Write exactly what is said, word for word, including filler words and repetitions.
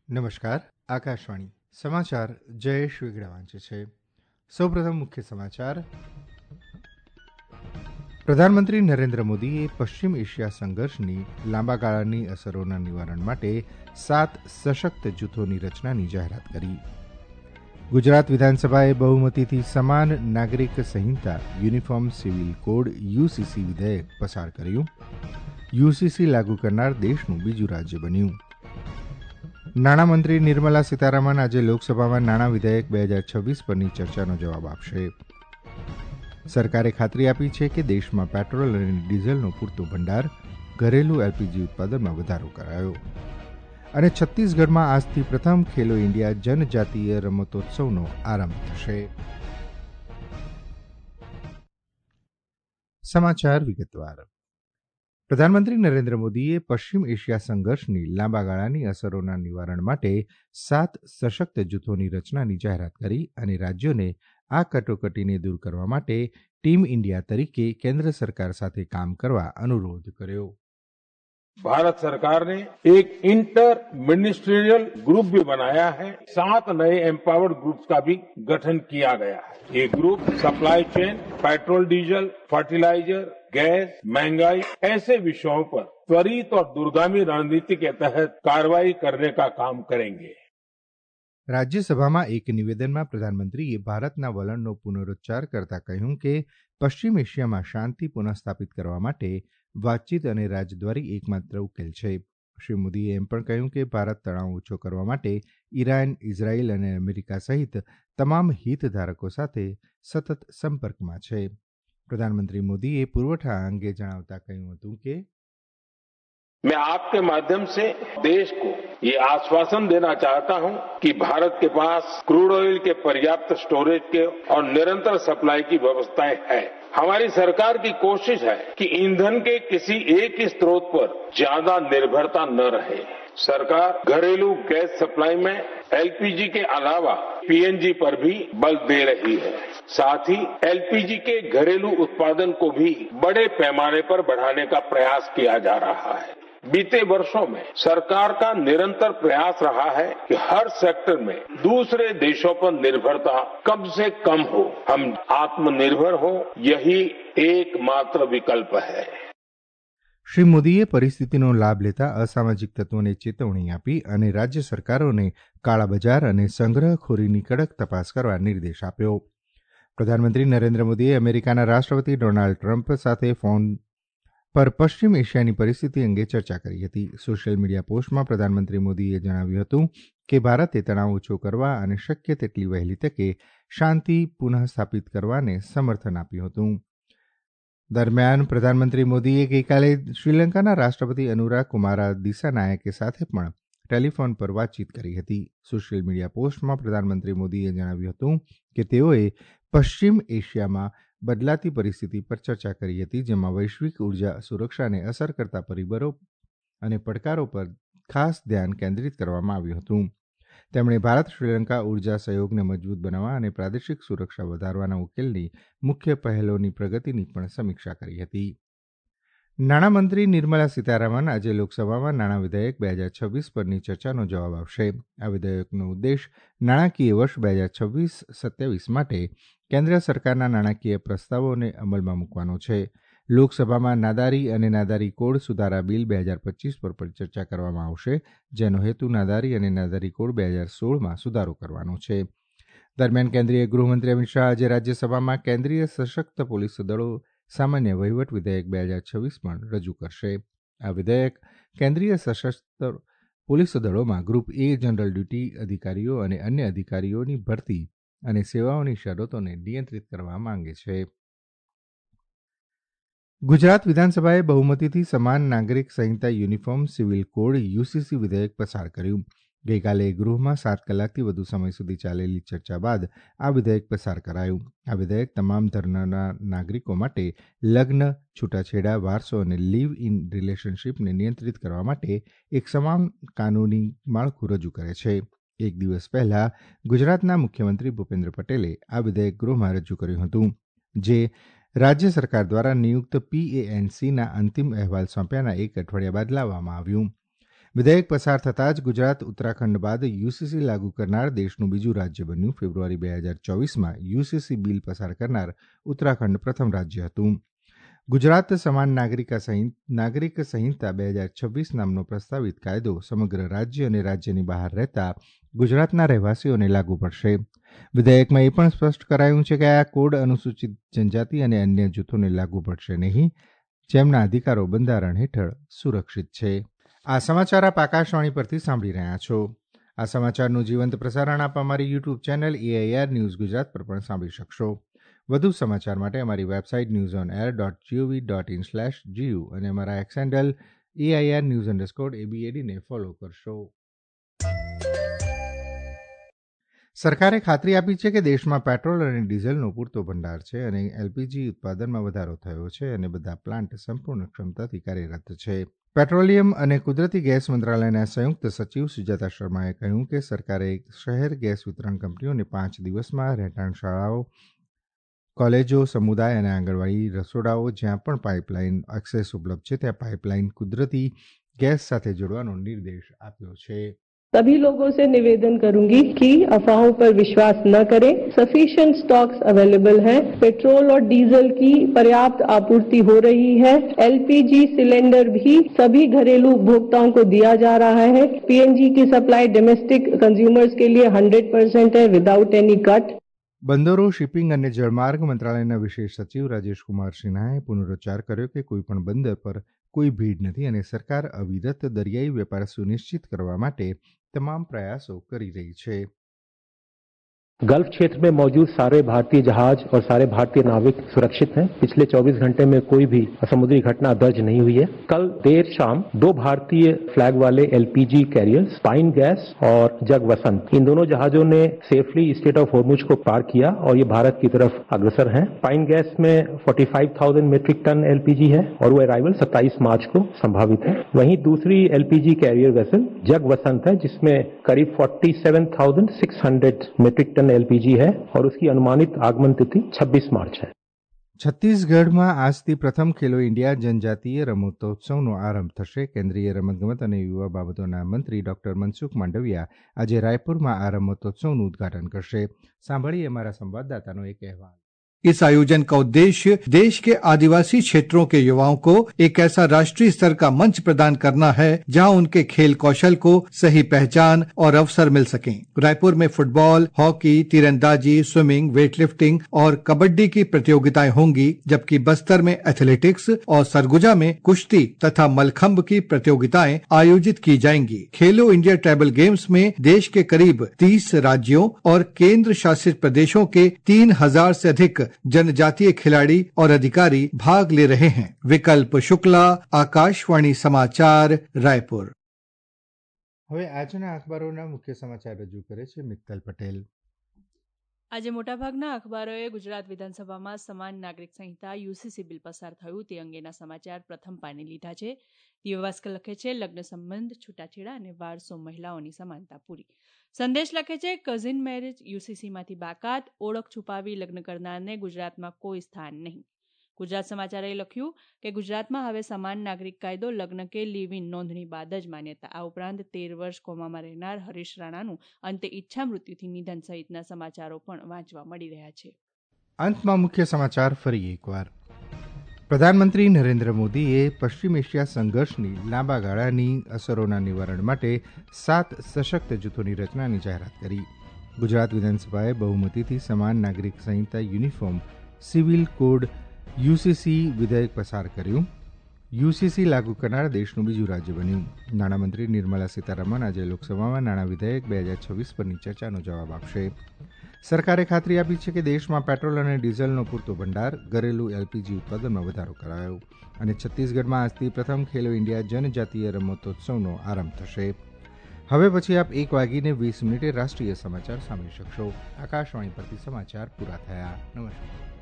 નમસ્કાર. આકાશવાણી સમાચાર જયેશ વેગડા વાંચે છે. સૌપ્રથમ મુખ્ય સમાચાર. પ્રધાનમંત્રી નરેન્દ્ર મોદીએ પશ્ચિમ એશિયા સંઘર્ષની લાંબા ગાળાની અસરોના નિવારણ માટે સાત સશક્ત જૂથોની રચનાની જાહેરાત કરી. ગુજરાત વિધાનસભાએ બહુમતીથી સમાન નાગરિક સંહિતા યુનિફોર્મ સિવિલ કોડ યુસીસી વિધેયક પસાર કર્યું. યુસીસી લાગુ કરનાર દેશનું બીજું રાજ્ય બન્યું. નાણામંત્રી નિર્મલા સીતારામન આજે લોકસભામાં નાણાં વિધેયક બે હજાર છવ્વીસ પરની ચર્ચાનો જવાબ આપશે. સરકારે ખાતરી આપી છે કે દેશમાં પેટ્રોલ અને ડીઝલનો પૂરતો ભંડાર, ઘરેલું એલપીજી ઉત્પાદનમાં વધારો કરાયો. અને છત્તીસગઢમાં આજથી પ્રથમ ખેલો ઇન્ડિયા જનજાતીય રમતોત્સવનો આરંભ થશે. સમાચાર વિગતવાર. પ્રધાનમંત્રી નરેન્દ્ર મોદીએ પશ્ચિમ એશિયા સંઘર્ષની લાંબા ગાળાની અસરોના નિવારણ માટે સાત સશક્ત જૂથોની રચનાની જાહેરાત કરી અને રાજ્યોને આ કટોકટીને દૂર કરવા માટે ટીમ ઇન્ડિયા તરીકે કેન્દ્ર સરકાર સાથે કામ કરવા અનુરોધ કર્યો. भारत सरकार ने एक इंटर मिनिस्ट्रियल ग्रुप भी बनाया है. सात नए एम्पावर्ड ग्रुप्स का भी गठन किया गया है. ये group supply chain, petrol diesel, fertiliser, gas, महंगाई ऐसे विषयों पर त्वरित और दूरगामी रणनीति के तहत कार्रवाई करने का काम करेंगे. રાજ્યસભામાં એક નિવેદનમાં પ્રધાનમંત્રીએ ભારતના વલણનો પુનરોચ્ચાર કરતા કહ્યું કે પશ્ચિમ એશિયામાં શાંતિ પુનઃસ્થાપિત કરવા માટે વાતચીત અને રાજદ્વારી એકમાત્ર ઉકેલ છે. શ્રી મોદીએ એમ પણ કહ્યું કે ભારત તણાવ ઓછો કરવા માટે ઈરાન, ઇઝરાયેલ અને અમેરિકા સહિત તમામ હિતધારકો સાથે સતત સંપર્કમાં છે. પ્રધાનમંત્રી મોદીએ પુરવઠા અંગે જણાવતા કહ્યું હતું કે मैं आपके माध्यम से देश को ये आश्वासन देना चाहता हूं कि भारत के पास क्रूड ऑयल के पर्याप्त स्टोरेज के और निरंतर सप्लाई की व्यवस्थाएं है. हमारी सरकार की कोशिश है कि ईंधन के किसी एक ही स्रोत पर ज्यादा निर्भरता न रहे. सरकार घरेलू गैस सप्लाई में एलपीजी के अलावा पीएनजी पर भी बल दे रही है. साथ ही एलपीजी के घरेलू उत्पादन को भी बड़े पैमाने पर बढ़ाने का प्रयास किया जा रहा है. बीते वर्षों में सरकार का निरंतर प्रयास रहा है कि हर सेक्टर में दूसरे देशों पर निर्भरता कम से कम हो. हम आत्मनिर्भर हो, यही एकमात्र विकल्प है. શ્રી મોદીએ પરિસ્થિતિનો લાભ લેતા અસામાજિક તત્વોને ચેતવણી આપી અને રાજ્ય સરકારોને કાળાબજાર અને સંગ્રહખોરીની કડક તપાસ કરવા નિર્દેશ આપ્યો. પ્રધાનમંત્રી નરેન્દ્ર મોદીએ અમેરિકાના રાષ્ટ્રપતિ ડોનાલ્ડ ટ્રમ્પ સાથે ફોન પર પશ્ચિમ એશિયાની પરિસ્થિતિ અંગે ચર્ચા કરી હતી. સોશિયલ મીડિયા પોસ્ટમાં પ્રધાનમંત્રી મોદીએ જણાવ્યું હતું કે ભારતે તણાવ ઓછો કરવા અને શક્ય તેટલી વહેલી તકે શાંતિ પુનઃસ્થાપિત કરવાને સમર્થન આપ્યું હતું. દરમિયાન પ્રધાનમંત્રી મોદીએ ગઈકાલે શ્રીલંકાના રાષ્ટ્રપતિ અનુરાગ કુમારા દિસાનાયકે સાથે પણ ટેલિફોન પર વાતચીત કરી હતી. સોશિયલ મીડિયા પોસ્ટમાં પ્રધાનમંત્રી મોદીએ જણાવ્યું હતું કે તેઓએ પશ્ચિમ એશિયામાં બદલાતી પરિસ્થિતિ પર ચર્ચા કરી હતી, જેમાં વૈશ્વિક ઉર્જા સુરક્ષાને અસર કરતા પરિબળો અને પડકારો પર ખાસ ધ્યાન કેન્દ્રિત કરવામાં આવ્યું હતું. તેમણે ભારત શ્રીલંકા ઉર્જા સહયોગને મજબૂત બનાવવા અને પ્રાદેશિક સુરક્ષા વધારવાના ઉકેલની મુખ્ય પહેલોની પ્રગતિની પણ સમીક્ષા કરી હતી. નાણામંત્રી નિર્મલા સીતારામન આજે લોકસભામાં નાણાં વિધેયક બે હજાર છવ્વીસ પરની ચર્ચાનો જવાબ આપશે. આ વિધેયકનો ઉદ્દેશ નાણાકીય વર્ષ બે હજાર છવ્વીસ સત્યાવીસ માટે કેન્દ્ર સરકારના નાણાકીય પ્રસ્તાવોને અમલમાં મૂકવાનો છે. લોકસભામાં નાદારી અને નાદારી કોડ સુધારા બિલ બે હજાર પચીસ પર પણ ચર્ચા કરવામાં આવશે, જેનો હેતુ નાદારી અને નાદારી કોડ બે હજાર સોળમાં સુધારો કરવાનો છે. દરમિયાન કેન્દ્રીય ગૃહમંત્રી અમિત શાહ આજે રાજ્યસભામાં કેન્દ્રીય સશસ્ત્ર પોલીસ દળો સામાન્ય વહીવટ વિધેયક બે હજાર છવ્વીસ પણ રજૂ કરશે. આ વિધેયક કેન્દ્રીય સશસ્ત્ર પોલીસ દળોમાં ગ્રુપ એ જનરલ ડ્યુટી અધિકારીઓ અને અન્ય અધિકારીઓની ભરતી અને સેવાઓની શરતોને નિયંત્રિત કરવા માંગે છે. ગુજરાત વિધાનસભાએ બહુમતીથી સમાન નાગરિક સંહિતા યુનિફોર્મ સિવિલ કોડ યુસીસી વિધેયક પસાર કર્યું. ગઈકાલે ગૃહમાં સાત કલાકથી વધુ સમય સુધી ચાલેલી ચર્ચા બાદ આ વિધેયક પસાર કરાયું. આ વિધેયક તમામ ધર્મના નાગરિકો માટે લગ્ન, છૂટાછેડા, વારસો અને લીવ ઇન રિલેશનશીપને નિયંત્રિત કરવા માટે એક સમાન કાનૂની માળખું રજૂ કરે છે. એક દિવસ પહેલા ગુજરાતના મુખ્યમંત્રી ભૂપેન્દ્ર પટેલે આ વિધેયક ગૃહમાં રજૂ કર્યું હતું, જે રાજ્ય સરકાર દ્વારા નિયુક્ત પીએએનસીના અંતિમ અહેવાલ સોંપ્યાના એક અઠવાડિયા બાદ લાવવામાં આવ્યું. વિધેયક પસાર થતાં જ ગુજરાત ઉત્તરાખંડ બાદ યુસીસી લાગુ કરનાર દેશનું બીજું રાજ્ય બન્યું. ફેબ્રુઆરી બે હજાર ચોવીસમાં યુસીસી બિલ પસાર કરનાર ઉત્તરાખંડ પ્રથમ રાજ્ય હતું. ગુજરાત સમાન નાગરિક નાગરિક સંહિતા બે હજાર છવ્વીસ નામનો પ્રસ્તાવિત કાયદો સમગ્ર રાજ્ય અને રાજ્યની બહાર રહેતા ગુજરાતના રહેવાસીઓને લાગુ પડશે. વિધેયકમાં એ પણ સ્પષ્ટ કરાયું છે કે આ કોડ અનુસૂચિત જનજાતિ અને અન્ય જૂથોને લાગુ પડશે નહીં, જેમના અધિકારો બંધારણ હેઠળ સુરક્ષિત છે. આ સમાચાર આપ આકાશવાણી પરથી સાંભળી રહ્યા છો. આ સમાચારનું જીવંત પ્રસારણ આપ અમારી YouTube channel AIR news Gujarat પર પણ સાંભળી શકશો. વધુ સમાચાર માટે અમારી website news on air dot GOV dot in slash GU અને અમારા X handle AIR news underscore એબીએડીને ફોલો કરશો. સરકારે ખાતરી આપી છે કે દેશમાં પેટ્રોલ અને ડીઝલનો પૂરતો ભંડાર છે અને એલપીજી ઉત્પાદનમાં વધારો થયો છે અને બધા પ્લાન્ટ સંપૂર્ણ ક્ષમતાથી કાર્યરત છે. પેટ્રોલિયમ અને કુદરતી ગેસ મંત્રાલયના સંયુક્ત સચિવ સુજાતા શર્માએ કહ્યું કે સરકારે શહેર ગેસ વિતરણ કંપનીઓને પાંચ દિવસમાં રહેઠાણ શાળાઓ, કોલેજો, સમુદાય અને આંગણવાડી રસોડાઓ જ્યાં પણ પાઇપલાઇન એક્સેસ ઉપલબ્ધ છે ત્યાં પાઇપલાઇન કુદરતી ગેસ સાથે જોડવાનો નિર્દેશ આપ્યો છે. सभी लोगों से निवेदन करूंगी कि अफवाहों पर विश्वास न करें. सफिशिएंट स्टॉक्स अवेलेबल हैं. पेट्रोल और डीजल की पर्याप्त आपूर्ति हो रही है. एलपीजी सिलेंडर भी सभी घरेलू उपभोक्ताओं को दिया जा रहा है. पीएनजी की सप्लाई डोमेस्टिक कंज्यूमर्स के लिए हंड्रेड परसेंट है विदाउट एनी कट. બંદરો, શિપિંગ અને જળમાર્ગ મંત્રાલયના વિશેષ સચિવ રાજેશકુમાર સિન્હાએ પુનરોચ્ચાર કર્યો કે કોઈપણ બંદર પર કોઈ ભીડ નથી અને સરકાર અવિરત દરિયાઈ વેપાર સુનિશ્ચિત કરવા માટે તમામ प्रयासों કરી રહી છે. गल्फ क्षेत्र में मौजूद सारे भारतीय जहाज और सारे भारतीय नाविक सुरक्षित हैं. पिछले चौबीस घंटे में कोई भी समुद्री घटना दर्ज नहीं हुई है. कल देर शाम दो भारतीय फ्लैग वाले एलपीजी कैरियर्स पाइन गैस और जग वसंत, इन दोनों जहाजों ने सेफली स्टेट ऑफ होर्मुज को पार किया और ये भारत की तरफ अग्रसर हैं. पाइन गैस में पैंतालीस हज़ार मीट्रिक टन एलपीजी है और वो अराइवल सत्ताईस मार्च को संभावित है. वहीं दूसरी LPG carrier vessel Jag Vasant है जिसमें करीब सैंतालीस हज़ार छह सौ मीट्रिक टन एलपीजी है और उसकी अनुमानित आगमन तिथि छब्बीस मार्च है. છત્તીસગઢમાં આજથી પ્રથમ ખેલો ઇન્ડિયા જનજાતીય રમતોત્સવનો આરંભ થશે. કેન્દ્રીય રમતગમત અને યુવા બાબતોના મંત્રી ડોક્ટર મનસુખ માંડવિયા આજે રાયપુરમાં આ રમતોત્સવનું ઉદઘાટન કરશે. સાંભળીએ અમારા સંવાદદાતાનો એક અહેવાલ. इस आयोजन का उद्देश्य देश के आदिवासी क्षेत्रों के युवाओं को एक ऐसा राष्ट्रीय स्तर का मंच प्रदान करना है जहां उनके खेल कौशल को सही पहचान और अवसर मिल सकें. रायपुर में फुटबॉल, हॉकी, तीरंदाजी, स्विमिंग, वेटलिफ्टिंग और कबड्डी की प्रतियोगिताएं होंगी, जबकि बस्तर में एथलेटिक्स और सरगुजा में कुश्ती तथा मलखंभ की प्रतियोगिताएं आयोजित की जाएंगी. खेलो इंडिया ट्राइबल गेम्स में देश के करीब तीस राज्यों और केंद्र शासित प्रदेशों के तीन हजार से अधिक जनजातीय खिलाड़ी और अधिकारी भाग ले रहे हैं. विकल्प शुक्ला, आकाशवाणी समाचार, रायपुर. હવે આજના અખબારોના મુખ્ય સમાચાર રજૂ કરે છે મિત્તલ પટેલ. આજે મોટાભાગના અખબારોએ ગુજરાત વિધાનસભામાં સમાન નાગરિક સંહિતા યુસીસી બિલ પસાર થયું તે અંગેના સમાચાર પ્રથમ પાને લીધા છે. દિવ્યભાસ્કર લખે છે લગ્ન સંબંધ, છૂટાછેડા અને વારસો મહિલાઓની સમાનતા પૂરી. સંદેશ લખે છે કઝિન મેરેજ યુસીસીમાંથી બાકાત, ઓળખ છુપાવી લગ્ન કરનારને ગુજરાતમાં કોઈ સ્થાન નહીં. ગુજરાત સમાચારે લખ્યું કે ગુજરાતમાં હવે સમાન નાગરિક કાયદો લગ્ન કે લીવ ઇન નોંધણી બાદ જ માન્યતા. આ ઉપરાંત તેર વર્ષ કોમામાં રહેનાર હરીશ રાણાનું અંતે ઈચ્છા મૃત્યુથી નિધન સહિતના સમાચારો પણ વાંચવા મળી રહ્યા છે. અંતમાં મુખ્ય સમાચાર ફરી એકવાર. પ્રધાનમંત્રી નરેન્દ્ર મોદીએ પશ્ચિમ એશિયા સંઘર્ષની લાંબા ગાળાની અસરોના નિવારણ માટે સાત સશક્ત જૂથોની રચનાની જાહેરાત કરી. ગુજરાત વિધાનસભાએ બહુમતીથી સમાન નાગરિક સંહિતા યુનિફોર્મ સિવિલ કોડ યુસીસી વિધેયક પસાર કર્યું. યુસીસી લાગુ કરનાર દેશનું બીજું રાજ્ય બન્યું. નાણામંત્રી નિર્મલા સીતારમણ આજે લોકસભામાં નાણાં વિધેયક બે હજાર છવ્વીસ પરની ચર્ચાનો જવાબ આપશે. સરકારે ખાતરી આપી છે કે દેશમાં પેટ્રોલ અને ડીઝલનો પૂરતો ભંડાર, ઘરેલું એલપીજી ઉત્પાદનમાં વધારો કરાયો અને છત્તીસગઢમાં આજથી પ્રથમ ખેલો ઇન્ડિયા જનજાતીય રમતોત્સવનો આરંભ થશે. હવે પછી આપ એક વાગીને વીસ મિનિટે રાષ્ટ્રીય સમાચાર સાંભળી શકશો. આકાશવાણી પરથી સમાચાર પૂરા થયા. નમસ્કાર.